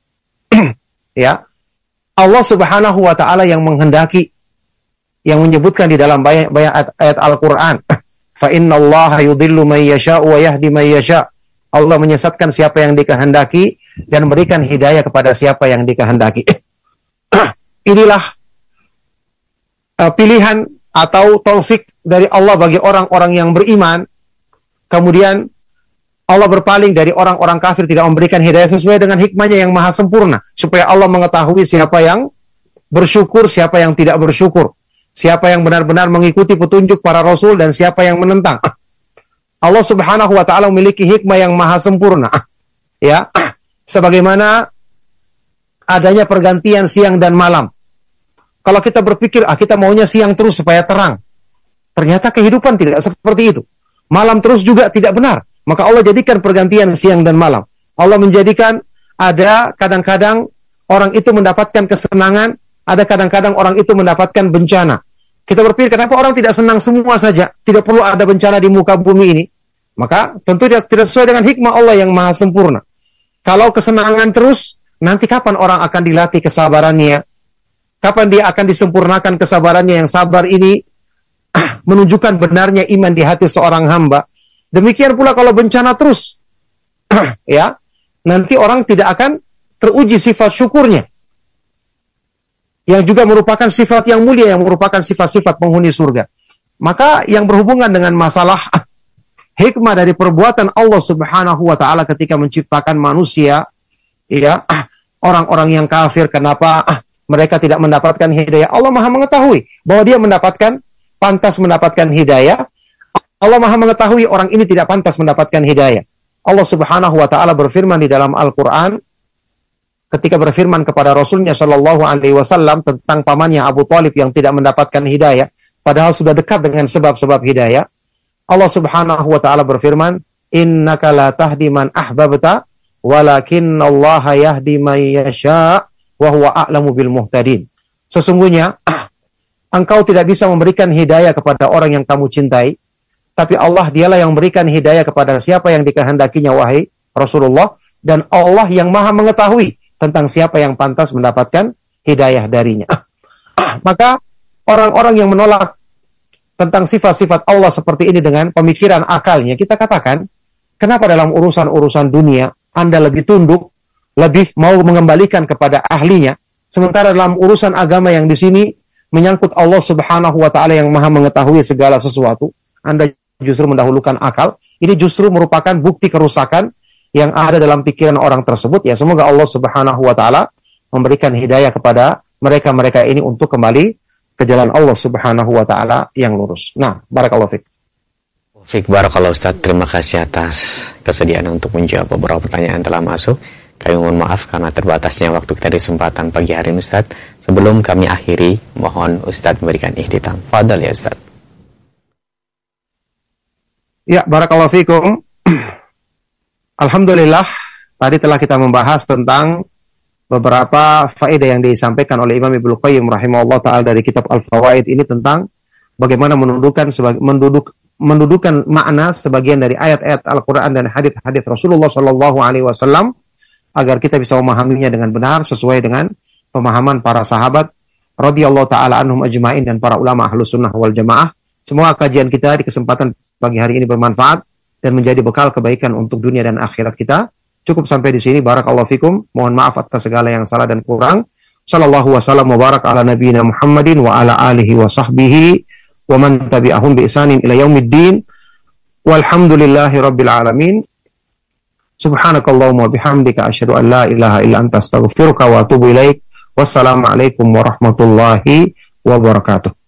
Ya, Allah Subhanahu wa taala yang menghendaki, yang menyebutkan di dalam banyak, banyak ayat, ayat Al-Qur'an, fa innallaha yudhillu man yasha'u wa yahdi man yasha'. Allah menyesatkan siapa yang dikehendaki dan memberikan hidayah kepada siapa yang dikehendaki. Inilah uh, pilihan atau taufik dari Allah bagi orang-orang yang beriman. Kemudian Allah berpaling dari orang-orang kafir, tidak memberikan hidayah sesuai dengan hikmahnya yang maha sempurna, supaya Allah mengetahui siapa yang bersyukur, siapa yang tidak bersyukur, siapa yang benar-benar mengikuti petunjuk para rasul dan siapa yang menentang. Allah Subhanahu wa taala memiliki hikmah yang maha sempurna. Ya, sebagaimana adanya pergantian siang dan malam. Kalau kita berpikir, ah kita maunya siang terus supaya terang. Ternyata kehidupan tidak seperti itu. Malam terus juga tidak benar. Maka Allah jadikan pergantian siang dan malam. Allah menjadikan ada kadang-kadang orang itu mendapatkan kesenangan, ada kadang-kadang orang itu mendapatkan bencana. Kita berpikir, kenapa orang tidak senang semua saja? Tidak perlu ada bencana di muka bumi ini. Maka tentu tidak, tidak sesuai dengan hikmah Allah yang maha sempurna. Kalau kesenangan terus, nanti kapan orang akan dilatih kesabarannya? Kapan dia akan disempurnakan kesabarannya? Yang sabar ini menunjukkan benarnya iman di hati seorang hamba. Demikian pula kalau bencana terus, ya, nanti orang tidak akan teruji sifat syukurnya, yang juga merupakan sifat yang mulia, yang merupakan sifat-sifat penghuni surga. Maka yang berhubungan dengan masalah hikmah dari perbuatan Allah Subhanahu wa taala ketika menciptakan manusia, ya, orang-orang yang kafir, kenapa mereka tidak mendapatkan hidayah? Allah Maha mengetahui bahwa dia mendapatkan, pantas mendapatkan hidayah. Allah Maha mengetahui orang ini tidak pantas mendapatkan hidayah. Allah Subhanahu wa taala berfirman di dalam Al-Qur'an ketika berfirman kepada Rasulnya Shallallahu alaihi wasallam tentang pamannya Abu Thalib yang tidak mendapatkan hidayah, padahal sudah dekat dengan sebab-sebab hidayah. Allah Subhanahu wa taala berfirman, "Innaka la tahdi man ahbabta, walakinnallaha yahdi man yasha, wa huwa a'lamu bil muhtadin." Sesungguhnya engkau tidak bisa memberikan hidayah kepada orang yang kamu cintai, tapi Allah dialah yang memberikan hidayah kepada siapa yang dikehendakinya, wahai Rasulullah, dan Allah yang Maha mengetahui tentang siapa yang pantas mendapatkan hidayah darinya. Maka orang-orang yang menolak tentang sifat-sifat Allah seperti ini dengan pemikiran akalnya, kita katakan, kenapa dalam urusan-urusan dunia Anda lebih tunduk, lebih mau mengembalikan kepada ahlinya, sementara dalam urusan agama yang di sini menyangkut Allah Subhanahu wa taala yang Maha mengetahui segala sesuatu, Anda justru mendahulukan akal. Ini justru merupakan bukti kerusakan yang ada dalam pikiran orang tersebut. Ya, semoga Allah Subhanahu wa taala memberikan hidayah kepada mereka-mereka ini untuk kembali ke jalan Allah Subhanahu wa taala yang lurus. Nah, barakallahu fiik. Fiik barakallahu Ustaz, terima kasih atas kesediaan untuk menjawab beberapa pertanyaan telah masuk. Kami mohon maaf karena terbatasnya waktu kita di kesempatan pagi hari ini Ustaz. Sebelum kami akhiri, mohon Ustaz memberikan ihtitam. Fadhal ya Ustaz. Ya, barakallahu fiikum. Alhamdulillah, tadi telah kita membahas tentang beberapa faedah yang disampaikan oleh Imam Ibnu Qayyim rahimahullah ta'ala dari kitab Al-Fawaid ini tentang bagaimana mendudukan sebagai menduduk mendudukan makna sebagian dari ayat-ayat Al-Qur'an dan hadits-hadits Rasulullah sallallahu alaihi wasallam agar kita bisa memahaminya dengan benar sesuai dengan pemahaman para sahabat radhiyallahu ta'ala anhum ajma'in dan para ulama Ahlus Sunnah wal Jamaah. Semoga kajian kita di kesempatan pagi hari ini bermanfaat dan menjadi bekal kebaikan untuk dunia dan akhirat kita. Cukup sampai di sini. Barakallahu fikum. Mohon maaf atas segala yang salah dan kurang. Sallallahu wasallam wa barak ala nabiyina Muhammadin wa ala alihi wa sahbihi wa man tabi'ahum bi ihsanin ila yaumiddin. Walhamdulillahi rabbil alamin. Subhanakallahumma bihamdika asyhadu an la ilaha illa anta astaghfiruka wa atubu ilaik. Wassalamualaikum warahmatullahi wabarakatuh.